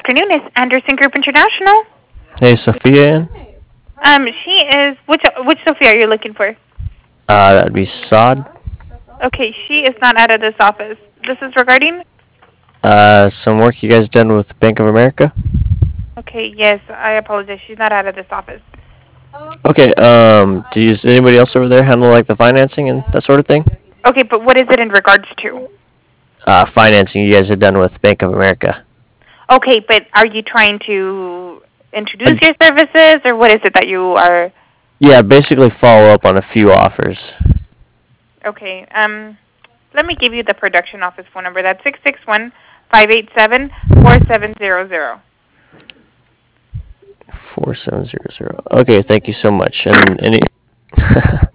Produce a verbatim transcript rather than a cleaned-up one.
afternoon. It's Anderson Group International. Hey, Sophia in? Um, she is. Which which Sophia are you looking for? Uh, that'd be Sod. Okay, she is not out of this office. This is regarding. Uh, some work you guys done with Bank of America? Okay, yes. I apologize. She's not out of this office. Okay, um, do you, does anybody else over there handle, like, the financing and that sort of thing? Okay, but what is it in regards to? Uh, financing you guys had done with Bank of America. Okay, but are you trying to introduce Uh, your services, or what is it that you are? Yeah, basically follow up on a few offers. Okay. Um, let me give you the production office phone number. That's six six one five eight seven four seven zero zero. four seven zero zero. Okay, thank you so much. And any...